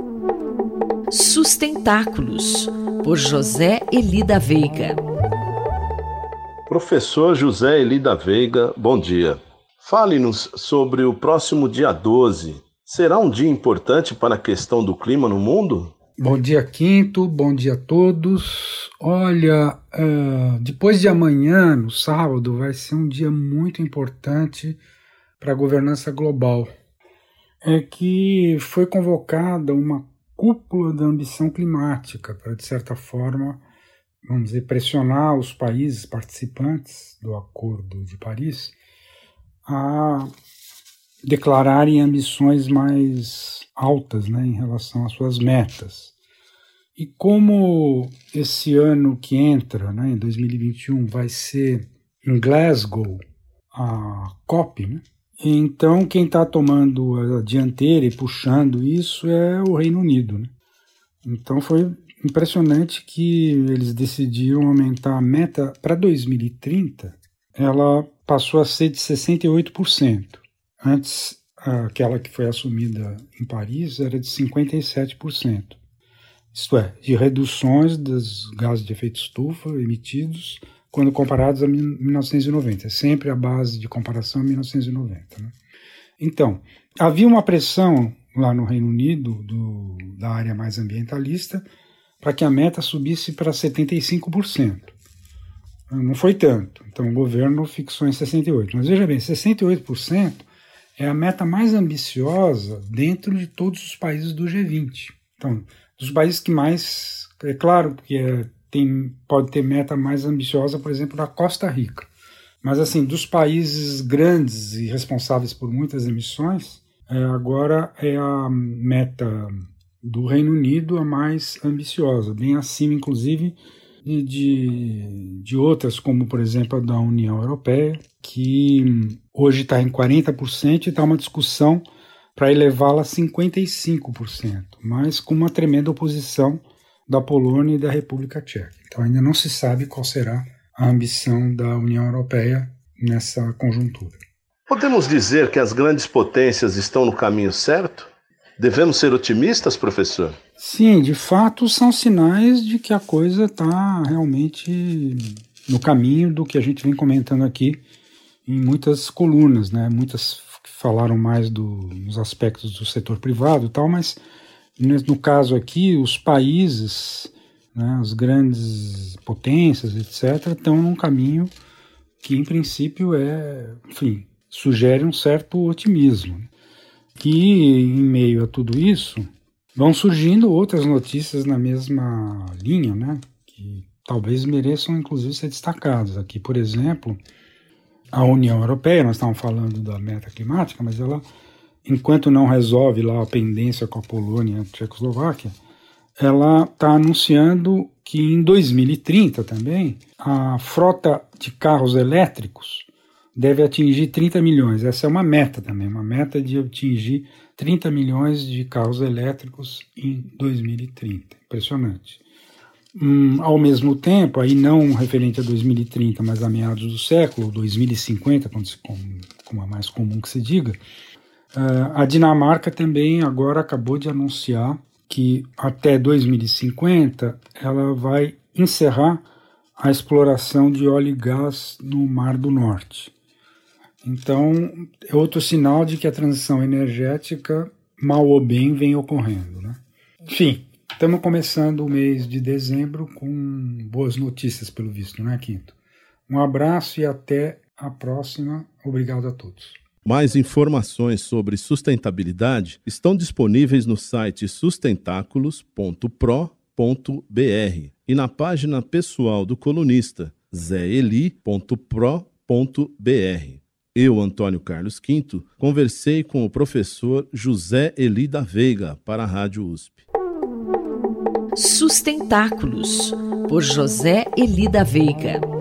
Sustentáculos, por José Eli da Veiga. Professor José Eli da Veiga, bom dia. Fale-nos sobre o próximo dia 12. Será um dia importante para a questão do clima no mundo? Bom dia, Quinto. Bom dia a todos. Olha, depois de amanhã, no sábado, vai ser um dia muito importante para a governança global. É que foi convocada uma cúpula da ambição climática para, de certa forma, vamos dizer, pressionar os países participantes do Acordo de Paris a declararem ambições mais altas, né, em relação às suas metas. E como esse ano que entra, né, em 2021, vai ser em Glasgow a COP, né, então quem está tomando a dianteira e puxando isso é o Reino Unido, né? Então foi impressionante que eles decidiram aumentar a meta para 2030, ela passou a ser de 68%. Antes, aquela que foi assumida em Paris era de 57%. Isto é, de reduções dos gases de efeito estufa emitidos quando comparados a 1990. É sempre a base de comparação 1990. Né? Então, havia uma pressão lá no Reino Unido, da área mais ambientalista, para que a meta subisse para 75%. Não foi tanto. Então, o governo fixou em 68%. Mas veja bem, 68% é a meta mais ambiciosa dentro de todos os países do G20. Então, dos países que mais... É claro que pode ter meta mais ambiciosa, por exemplo, da Costa Rica. Mas, assim, dos países grandes e responsáveis por muitas emissões, agora é a meta do Reino Unido a mais ambiciosa, bem acima, inclusive, de outras, como, por exemplo, a da União Europeia, que hoje está em 40% e está uma discussão para elevá-la a 55%, mas com uma tremenda oposição da Polônia e da República Tcheca. Então ainda não se sabe qual será a ambição da União Europeia nessa conjuntura. Podemos dizer que as grandes potências estão no caminho certo? Devemos ser otimistas, professor? Sim, de fato são sinais de que a coisa está realmente no caminho do que a gente vem comentando aqui em muitas colunas, né? Muitas falaram mais dos aspectos do setor privado e tal, mas no caso aqui, os países, né, as grandes potências, etc., estão num caminho que, em princípio, sugere um certo otimismo. Que, em meio a tudo isso, vão surgindo outras notícias na mesma linha, né, que talvez mereçam, inclusive, ser destacadas. Aqui, por exemplo, a União Europeia, nós estávamos falando da meta climática, mas ela, enquanto não resolve lá a pendência com a Polônia e a Tchecoslováquia, ela está anunciando que em 2030 também a frota de carros elétricos deve atingir 30 milhões. Essa é uma meta também, uma meta de atingir 30 milhões de carros elétricos em 2030. Impressionante. Ao mesmo tempo, aí não referente a 2030, mas a meados do século, 2050, como é mais comum que se diga, a Dinamarca também agora acabou de anunciar que até 2050 ela vai encerrar a exploração de óleo e gás no Mar do Norte. Então, é outro sinal de que a transição energética, mal ou bem, vem ocorrendo, né? Enfim, estamos começando o mês de dezembro com boas notícias, pelo visto, né, Quinto? Um abraço e até a próxima. Obrigado a todos. Mais informações sobre sustentabilidade estão disponíveis no site sustentáculos.pro.br e na página pessoal do colunista zeeli.pro.br. Eu, Antônio Carlos Quinto, conversei com o professor José Eli da Veiga para a Rádio USP. Sustentáculos, por José Eli da Veiga.